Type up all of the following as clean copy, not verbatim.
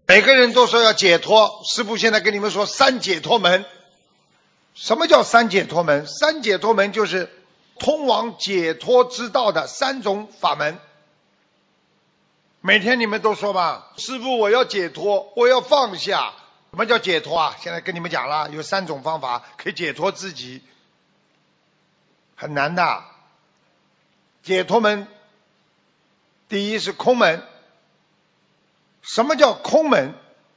每个人都说要解脱，师父现在跟你们说三解脱门。什么叫三解脱门？三解脱门就是通往解脱之道的三种法门。每天你们都说吧，师父我要解脱，我要放下。什么叫解脱啊？现在跟你们讲了，有三种方法可以解脱自己，很难的。解脱门，第一是空门。什么叫空门？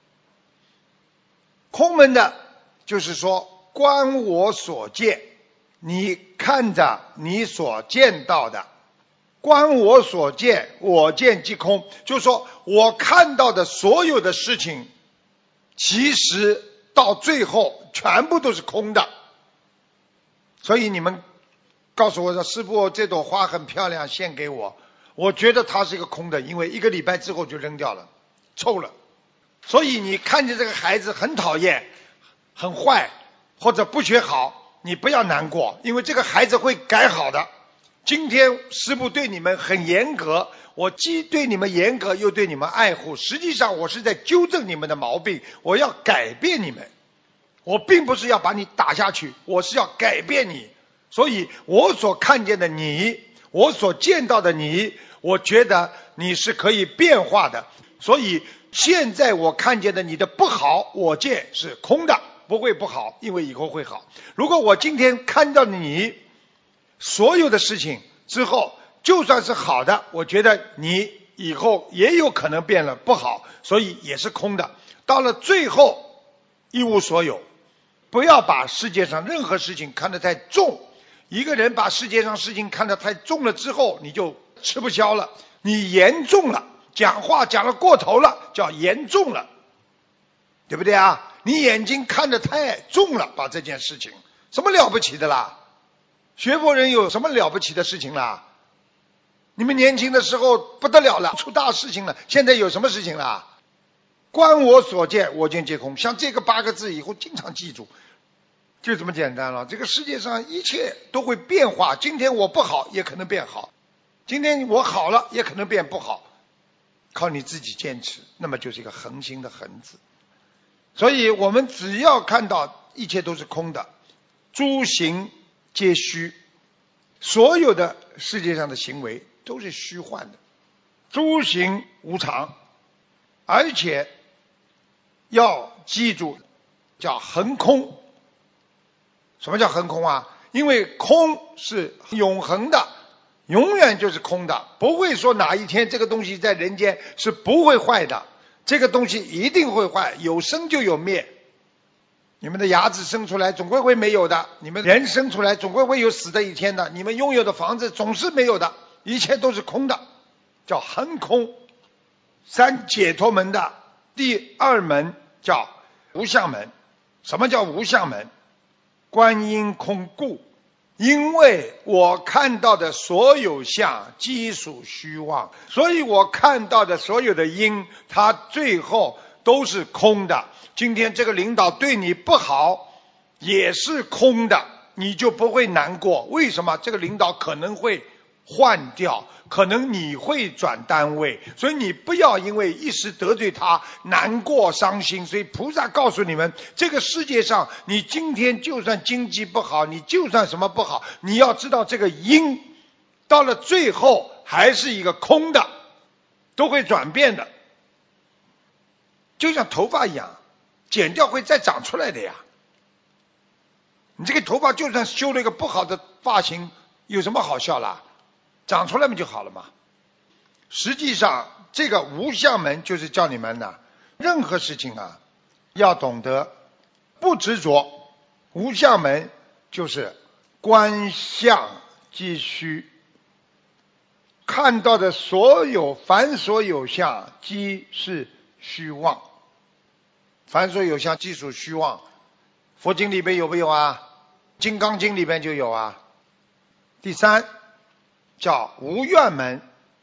空门的就是说观我所见，你看着你所见到的，观我所见，我见即空，就是说我看到的所有的事情其实到最后全部都是空的。所以你们告诉我说，师父这朵花很漂亮，献给我，我觉得它是一个空的，因为1个礼拜之后就扔掉了，臭了。所以你看见这个孩子很讨厌很坏或者不学好，你不要难过，因为这个孩子会改好的。今天师父对你们很严格，我既对你们严格又对你们爱护，实际上我是在纠正你们的毛病，我要改变你们，我并不是要把你打下去，我是要改变你。所以我所看见的你，我所见到的你，我觉得你是可以变化的。所以现在我看见的你的不好，我见是空的，不会不好，因为以后会好。如果我今天看到你所有的事情之后，就算是好的，我觉得你以后也有可能变了不好，所以也是空的。到了最后一无所有。不要把世界上任何事情看得太重，一个人把世界上事情看得太重了之后，你就吃不消了，你严重了，讲话讲得过头了，叫严重了，对不对啊？你眼睛看得太重了，把这件事情什么了不起的啦？学佛人有什么了不起的事情啦？你们年轻的时候不得了了，出大事情了，现在有什么事情啦？观我所见，我见皆空。像这个8个字以后经常记住，就这么简单了。这个世界上一切都会变化，今天我不好也可能变好，今天我好了也可能变不好，靠你自己坚持，那么就是一个恒心的恒字。所以我们只要看到一切都是空的，诸行皆虚，所有的世界上的行为都是虚幻的，诸行无常，而且要记住叫恒空。什么叫恒空啊？因为空是永恒的，永远就是空的，不会说哪一天这个东西在人间是不会坏的，这个东西一定会坏，有生就有灭。你们的牙齿生出来总归会没有的，你们人生出来总归会有死的一天的，你们拥有的房子总是没有的，一切都是空的，叫恒空。三解脱门的第2门叫无相门。什么叫无相门？观因空故，因为我看到的所有相皆属虚妄，所以我看到的所有的因，它最后都是空的。今天这个领导对你不好也是空的，你就不会难过。为什么？这个领导可能会换掉，可能你会转单位，所以你不要因为一时得罪他难过伤心。所以菩萨告诉你们，这个世界上你今天就算经济不好，你就算什么不好，你要知道这个因到了最后还是一个空的，都会转变的，就像头发一样，剪掉会再长出来的呀。你这个头发就算修了一个不好的发型，有什么好笑啦？长出来不就好了嘛？实际上这个无相门就是叫你们呢，任何事情啊要懂得不执着。无相门就是观相即虚，看到的所有凡所有相即是虚妄，凡所有相即属虚妄。佛经里边有没有啊？金刚经里边就有啊。第3叫无愿门，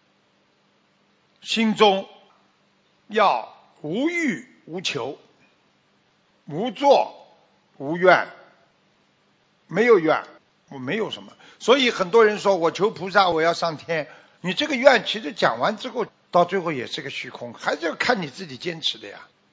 心中要无欲无求，无作无愿，没有愿，我没有什么。所以很多人说我求菩萨我要上天，你这个愿其实讲完之后到最后也是个虚空，还是要看你自己坚持的呀。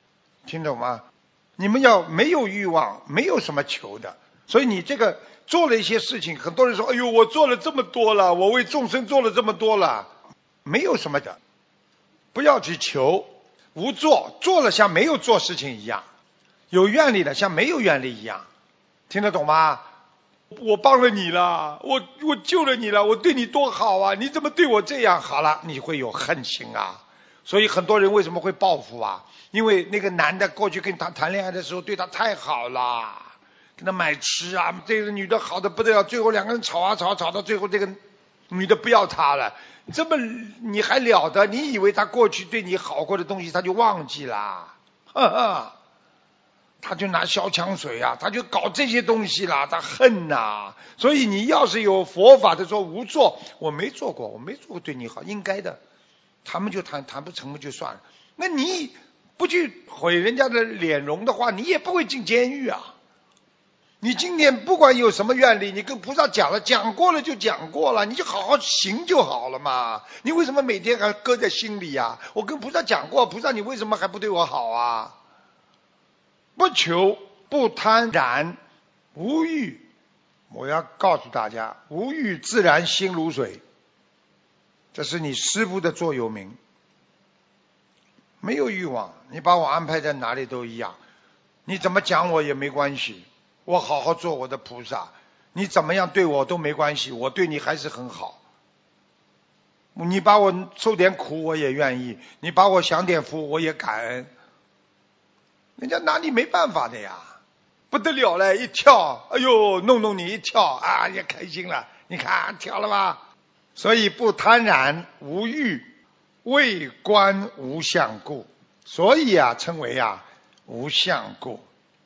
听懂吗？你们要没有欲望，没有什么求的。所以你这个做了一些事情，很多人说：“哎呦，我做了这么多了，我为众生做了这么多了。”没有什么的，不要去求，无做，做了像没有做事情一样，有愿力的像没有愿力一样，听得懂吗？我帮了你了，我救了你了，我对你多好啊！你怎么对我这样？好了，你会有恨心啊。所以很多人为什么会报复啊？因为那个男的过去跟他谈恋爱的时候对他太好了，给他买吃啊，这个女的好的不得了，最后两个人吵啊吵，吵到最后这个女的不要他了，这么你还了得？你以为他过去对你好过的东西他就忘记了？呵呵。他就拿消枪水啊，他就搞这些东西啦，他恨呐。所以你要是有佛法的说无做，我没做过，我没做过对你好，应该的。他们就谈不成就算了。那你不去毁人家的脸容的话，你也不会进监狱啊。你今天不管有什么愿力，你跟菩萨讲了，讲过了就讲过了，你就好好行就好了嘛。你为什么每天还搁在心里呀？我跟菩萨讲过，菩萨你为什么还不对我好啊？不求，不贪染，无欲。我要告诉大家，无欲自然心如水，这是你师父的座右铭。没有欲望，你把我安排在哪里都一样，你怎么讲我也没关系，我好好做我的菩萨，你怎么样对我都没关系，我对你还是很好。你把我受点苦我也愿意，你把我享点福我也感恩，人家拿你没办法的呀。不得了了，一跳，哎呦，弄你一跳啊，也开心了。你看跳了吧？所以不贪染，无欲，为观无相故。所以啊，称为啊无相故。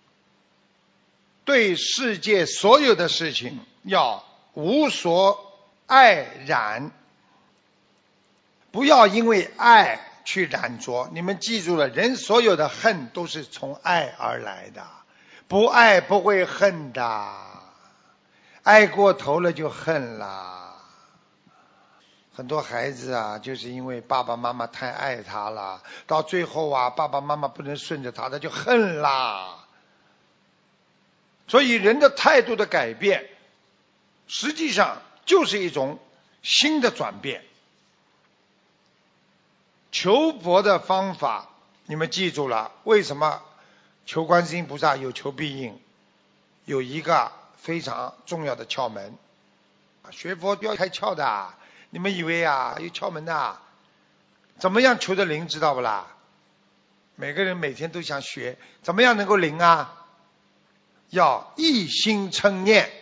对世界所有的事情要无所爱染，不要因为爱去染着。你们记住了，人所有的恨都是从爱而来的。不爱不会恨的，爱过头了就恨了。很多孩子啊，就是因为爸爸妈妈太爱他了，到最后啊，爸爸妈妈不能顺着他，他就恨啦。所以人的态度的改变，实际上就是一种新的转变。求佛的方法，你们记住了，为什么求观世音菩萨有求必应？有一个非常重要的窍门，学佛不要开窍的。你们以为啊有窍门的？怎么样求得灵知道不啦？每个人每天都想学，怎么样能够灵啊？要一心称念，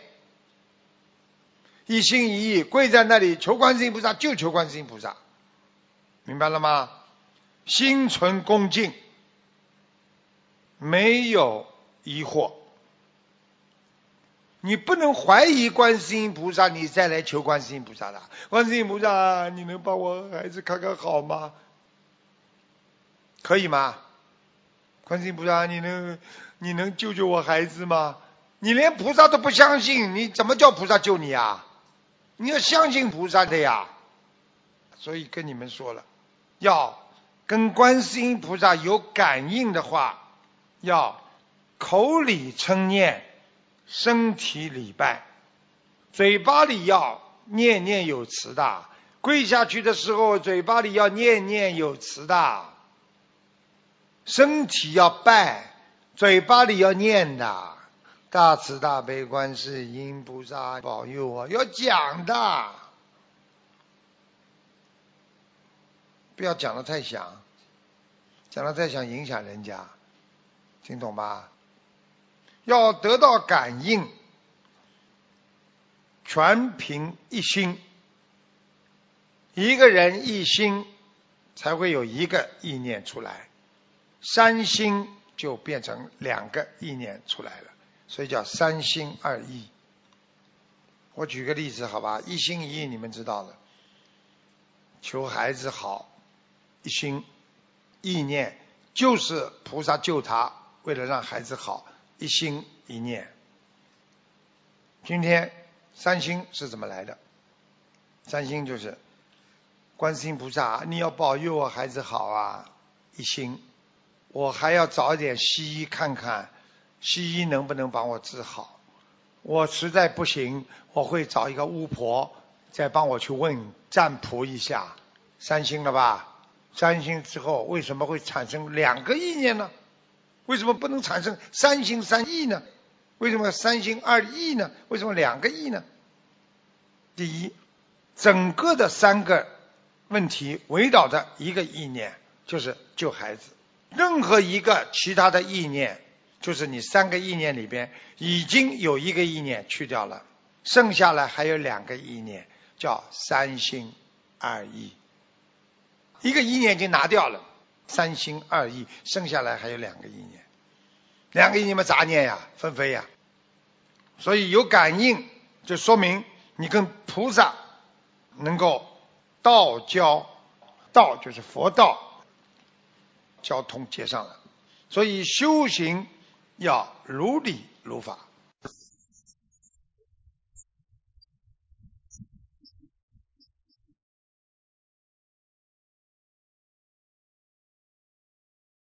一心一意跪在那里求观世音菩萨，就求观世音菩萨，明白了吗？心存恭敬，没有疑惑。你不能怀疑观世音菩萨，你再来求观世音菩萨的。观世音菩萨，你能帮我孩子看看好吗？可以吗？观世音菩萨，你能救救我孩子吗？你连菩萨都不相信，你怎么叫菩萨救你啊？你要相信菩萨的呀。所以跟你们说了，要跟观世音菩萨有感应的话，要口里称念，身体礼拜，嘴巴里要念念有词的，跪下去的时候嘴巴里要念念有词的，身体要拜，嘴巴里要念的。大慈大悲观世音菩萨保佑我，要讲的，不要讲得太响，讲得太响影响人家，听懂吧？要得到感应，全凭一心。一个人一心才会有一个意念出来，三心就变成两个意念出来了，所以叫三心二意。我举个例子好吧，一心一意你们知道的，求孩子好，一心意念就是菩萨救他，为了让孩子好，一心一念。今天三心是怎么来的？三心就是观世音菩萨，你要保佑我孩子好啊，一心。 我还要找点西医看看，西医能不能帮我治好。我实在不行，我会找一个巫婆再帮我去问占卜一下。三星了吧？三星之后为什么会产生2个意念呢？为什么不能产生3星3意呢？为什么3星2意呢？为什么2个意呢？第一，整个的3个问题围绕着一个意念，就是救孩子。任何一个其他的意念，就是你3个意念里边已经有1个意念去掉了，剩下来还有2个意念，叫3星2意。1个意念已经拿掉了，3星2意，剩下来还有2个意念。2个意念嘛，杂念呀，纷飞呀。所以有感应，就说明你跟菩萨能够道交，道就是佛道交通接上了。所以修行要如理如法。